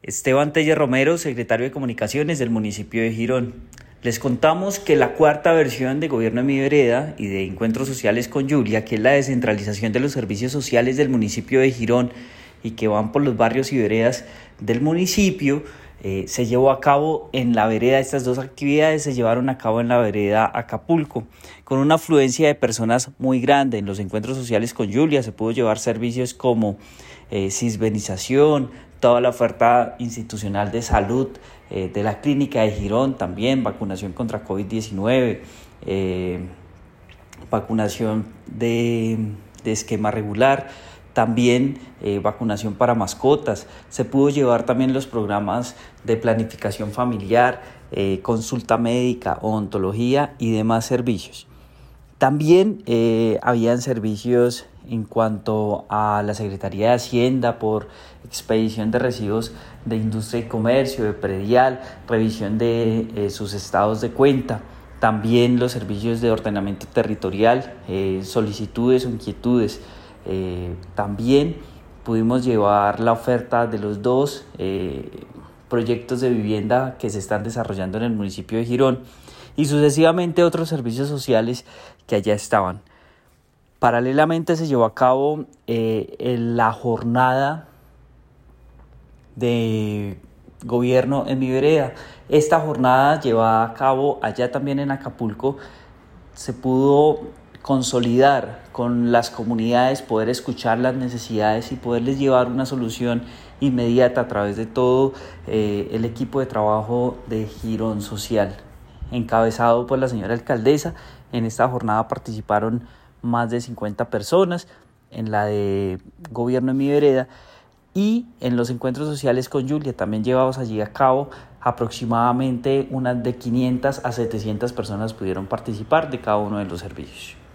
Esteban Telle Romero, secretario de Comunicaciones del municipio de Girón. Les contamos que la cuarta versión de Gobierno en mi Vereda y de Encuentros Sociales con Julia, que es la descentralización de los servicios sociales del municipio de Girón y que van por los barrios y veredas del municipio, se llevó a cabo en la vereda. Estas dos actividades se llevaron a cabo en la vereda Acapulco, con una afluencia de personas muy grande. En los Encuentros Sociales con Julia se pudo llevar servicios como cisbenización, toda la oferta institucional de salud de la clínica de Girón, también vacunación contra COVID-19, vacunación de esquema regular, también vacunación para mascotas. Se pudo llevar también los programas de planificación familiar, consulta médica, odontología y demás servicios. También habían servicios en cuanto a la Secretaría de Hacienda por expedición de residuos de industria y comercio, de predial, revisión de sus estados de cuenta. También los servicios de ordenamiento territorial, solicitudes o inquietudes. También pudimos llevar la oferta de los dos proyectos de vivienda que se están desarrollando en el municipio de Girón y sucesivamente otros servicios sociales que allá estaban. Paralelamente se llevó a cabo la jornada de Gobierno en mi Vereda. Esta jornada llevada a cabo allá también en Acapulco se pudo consolidar con las comunidades, poder escuchar las necesidades y poderles llevar una solución inmediata a través de todo el equipo de trabajo de Girón Social, encabezado por la señora alcaldesa. En esta jornada participaron más de 50 personas, en la de Gobierno en mi Vereda, y en los Encuentros Sociales con Julia también llevados allí a cabo. Aproximadamente unas de 500 a 700 personas pudieron participar de cada uno de los servicios.